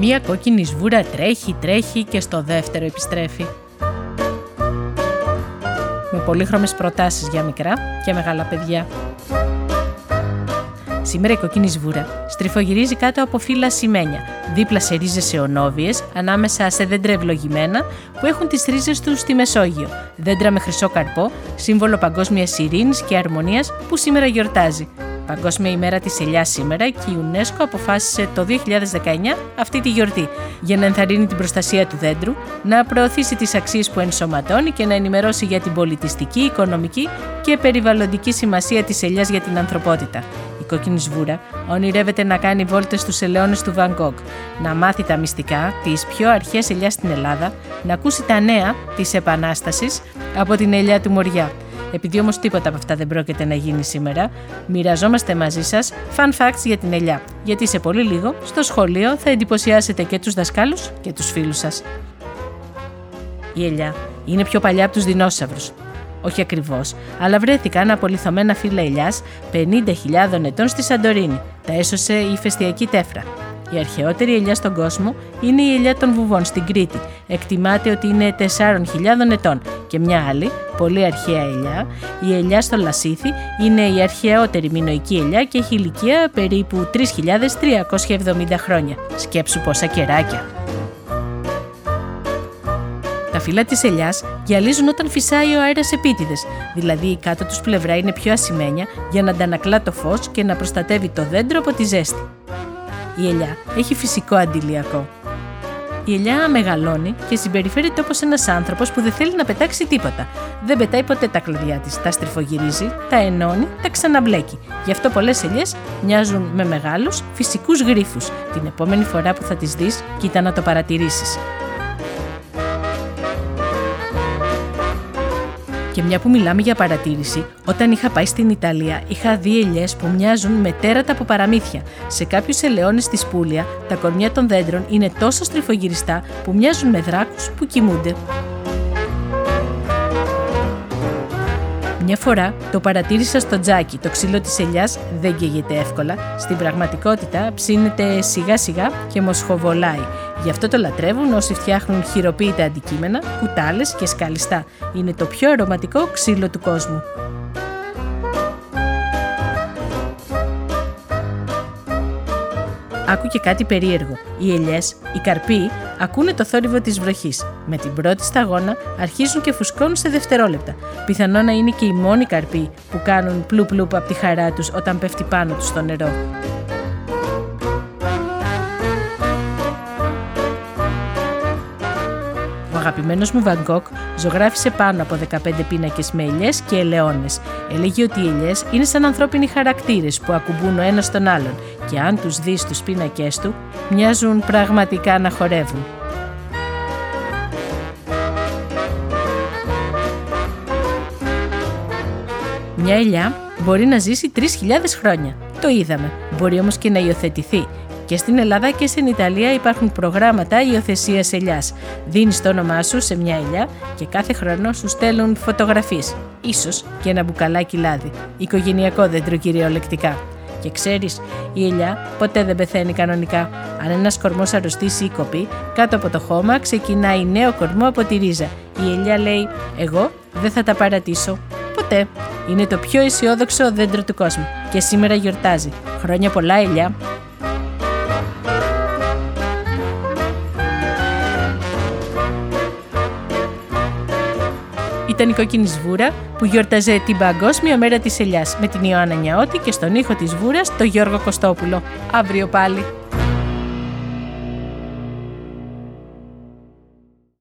Μία κόκκινη σβούρα τρέχει και στο δεύτερο επιστρέφει. Με πολύχρωμες προτάσεις για μικρά και μεγάλα παιδιά. Σήμερα η κόκκινη σβούρα στριφογυρίζει κάτω από φύλλα ασημένια, δίπλα σε ρίζες αιωνόβιες, ανάμεσα σε δέντρα ευλογημένα που έχουν τις ρίζες τους στη Μεσόγειο, δέντρα με χρυσό καρπό, σύμβολο παγκόσμιας ειρήνης και αρμονίας που σήμερα γιορτάζει. Παγκόσμια ημέρα της ελιάς σήμερα και η UNESCO αποφάσισε το 2019 αυτή τη γιορτή για να ενθαρρύνει την προστασία του δέντρου, να προωθήσει τις αξίες που ενσωματώνει και να ενημερώσει για την πολιτιστική, οικονομική και περιβαλλοντική σημασία της ελιάς για την ανθρωπότητα. Η κόκκινη σβούρα ονειρεύεται να κάνει βόλτες στους ελαιώνες του Βαν Γκόγκ, να μάθει τα μυστικά της πιο αρχαίας ελιάς στην Ελλάδα, να ακούσει τα νέα της Επανάστασης από την ελιά του Μοριά. Επειδή όμως τίποτα από αυτά δεν πρόκειται να γίνει σήμερα, μοιραζόμαστε μαζί σας fun facts για την ελιά, γιατί σε πολύ λίγο στο σχολείο θα εντυπωσιάσετε και τους δασκάλους και τους φίλους σας. Η ελιά είναι πιο παλιά από τους δεινόσαυρους. Όχι ακριβώς, αλλά βρέθηκαν απολιθωμένα φύλλα ελιάς 50.000 ετών στη Σαντορίνη. Τα έσωσε η ηφαιστειακή τέφρα. Η αρχαιότερη ελιά στον κόσμο είναι η ελιά των Βουβών στην Κρήτη. Εκτιμάται ότι είναι 4.000 ετών. Και μια άλλη, πολύ αρχαία ελιά, η ελιά στο Λασίθι, είναι η αρχαιότερη μινωική ελιά και έχει ηλικία περίπου 3.370 χρόνια. Σκέψου πόσα καιράκια. Τα φύλλα της ελιάς γυαλίζουν όταν φυσάει ο αέρας επίτηδες, δηλαδή η κάτω τους πλευρά είναι πιο ασημένια για να αντανακλά το φως και να προστατεύει το δέντρο από τη ζέστη. Η ελιά έχει φυσικό αντιλιακό. Η ελιά μεγαλώνει και συμπεριφέρεται όπως ένας άνθρωπος που δεν θέλει να πετάξει τίποτα. Δεν πετάει ποτέ τα κλαδιά της, τα στριφογυρίζει, τα ενώνει, τα ξαναμπλέκει. Γι' αυτό πολλές ελιές μοιάζουν με μεγάλους φυσικούς γρίφους. Την επόμενη φορά που θα τις δεις, κοίτα να το παρατηρήσεις. Και μια που μιλάμε για παρατήρηση, όταν είχα πάει στην Ιταλία, είχα δει ελιές που μοιάζουν με τέρατα από παραμύθια. Σε κάποιους ελαιώνες στη Σπούλια, τα κορμιά των δέντρων είναι τόσο στριφογυριστά που μοιάζουν με δράκους που κοιμούνται. Μια φορά το παρατήρησα στο τζάκι. Το ξύλο της ελιάς δεν καίγεται εύκολα. Στην πραγματικότητα ψήνεται σιγά σιγά και μοσχοβολάει. Γι' αυτό το λατρεύουν όσοι φτιάχνουν χειροποίητα αντικείμενα, κουτάλες και σκαλιστά. Είναι το πιο αρωματικό ξύλο του κόσμου. Άκου και κάτι περίεργο. Οι ελιές, οι καρποί, ακούνε το θόρυβο της βροχής. Με την πρώτη σταγόνα αρχίζουν και φουσκώνουν σε δευτερόλεπτα. Πιθανό να είναι και οι μόνοι καρποί που κάνουν πλουπ-πλουπ από τη χαρά τους όταν πέφτει πάνω τους στο νερό. Ο αγαπημένος μου Βαν Γκόγκ ζωγράφισε πάνω από 15 πίνακες με ελιές και ελαιώνες. Έλεγε ότι οι ελιές είναι σαν ανθρώπινοι χαρακτήρες που ακουμπούν ο ένας τον άλλον και αν τους δεις στους πίνακες του, μοιάζουν πραγματικά να χορεύουν. Μια ελιά μπορεί να ζήσει 3.000 χρόνια. Το είδαμε. Μπορεί όμως και να υιοθετηθεί. Και στην Ελλάδα και στην Ιταλία υπάρχουν προγράμματα υιοθεσίας ελιάς. Δίνεις το όνομά σου σε μια ελιά και κάθε χρόνο σου στέλνουν φωτογραφίες. Ίσως και ένα μπουκαλάκι λάδι. Οικογενειακό δέντρο κυριολεκτικά. Και ξέρεις, η ελιά ποτέ δεν πεθαίνει κανονικά. Αν ένας κορμός αρρωστήσει ή κοπεί, κάτω από το χώμα ξεκινάει νέο κορμό από τη ρίζα. Η ελιά λέει: «Εγώ δεν θα τα παρατήσω. Ποτέ». Είναι το πιο αισιόδοξο δέντρο του κόσμου. Και σήμερα γιορτάζει. Χρόνια πολλά, ελιά. Ήταν η κόκκινη σβούρα που γιόρταζε την Παγκόσμια Μέρα της Ελιάς με την Ιωάννα Νιαώτη και στον ήχο της σβούρας τον Γιώργο Κωστόπουλο. Αύριο πάλι.